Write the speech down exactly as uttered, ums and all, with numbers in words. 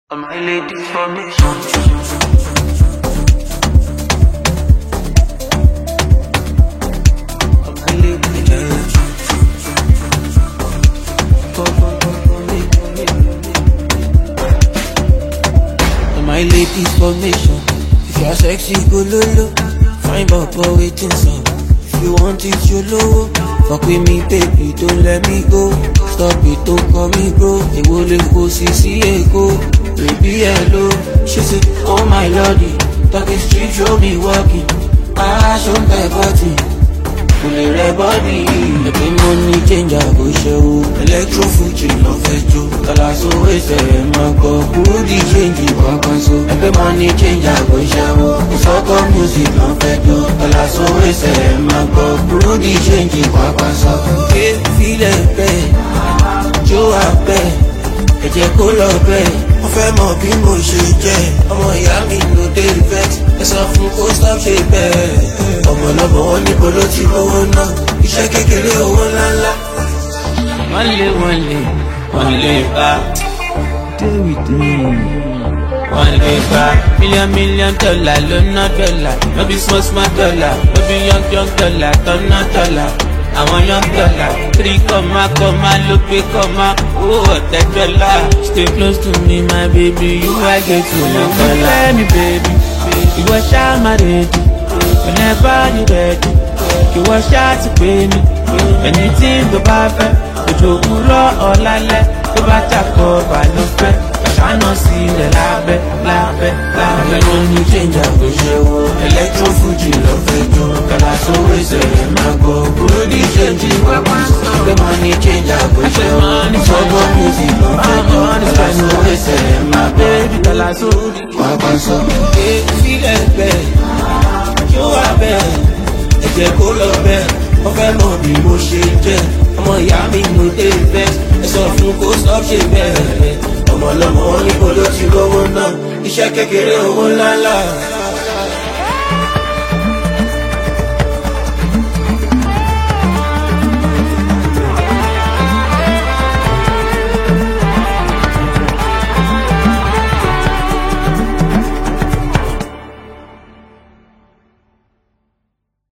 I'm my lady's formation. I'm my lady's I'm my lady's formation. If you're sexy, go lolo. Fine bubble waiting some. If you want it, you low. Fuck with me, baby, don't let me go. Stop it, don't call me bro. It will go see see go. Baby, hello. She said, oh my lordy. Talking street, show me walking. Ah, show my body. Pull it red body. Every money change, I go show. Electro Fuji, no fejo. Dollars always say, my God. Booty change, you walk on so. Every money change, I go show. It's all come music, no fejo. Dollars always say, my God. Booty change, you walk on so. Hey, feel it, babe. Joe, I bet. Ẹ jẹ́ kó lọ bẹ́ẹ̀, wọ́n fẹ́ mọ̀ bí mo ṣe jẹ́. Ọmọ ìyá mi ló dé vex, ẹ sọ fún kó stop ṣe bẹ́ẹ̀. Ọmọ lọ́mọ wọn níbo ló ti rówó náà, iṣẹ́ kékeré owó ńláńlá. Wọ́n lé wọ́n lé, wọ́n lé bá. Stay with me. Wọ́n lè gba million million dollar ló ná dọ́là. No be small small dollar, no be young young dollar tó ná dọ́là. Àwọn young dollar, three comma comma ló pé comma, owó ọ̀tẹ̀ dọ́là. Stay close to me my baby, you I get to know color. Tell me baby, ìwọ ṣáà má ready, whenever you ready. Ìwọ ṣáà ti pè mí, anything tó bá fẹ́. Òjò òwúrọ̀ ọ̀lálẹ́, tó bá jàkọ̀ bà ló fẹ́. Ṣáná sílẹ̀ lábẹ́, lábẹ́, lábẹ́. Àwọn ní change àgbò ṣe wo, Electro Fuji lọ fẹ́ jó. Kàlà sówó ìṣẹ̀lẹ̀ máa gbọ́, Burudi change wẹ́pọ̀ sọ. Ẹgbẹ́ máa ní change àgbò ṣe wo, sọ́gbọ́ music lọ fẹ́ jó. Kàlà sówó ìṣẹ̀lẹ̀ máa gbọ́, kàlà sówó wẹ́pọ̀ sọ. Ké sílẹ̀ bẹ́ẹ̀, yóò wá bẹ́ẹ̀, ẹ̀jẹ̀ kó lọ bẹ́ẹ̀. Wọ́n fẹ́ mọ̀ bí mo ṣe jẹ́, ọmọ ìyá mi ló dé vex. Ẹ sọ fún kó stop ṣe bẹ́ẹ̀. Ọmọ lọ́mọ wọn níbo ló ti rówó náà, iṣẹ́ kékeré owó ńláńlá.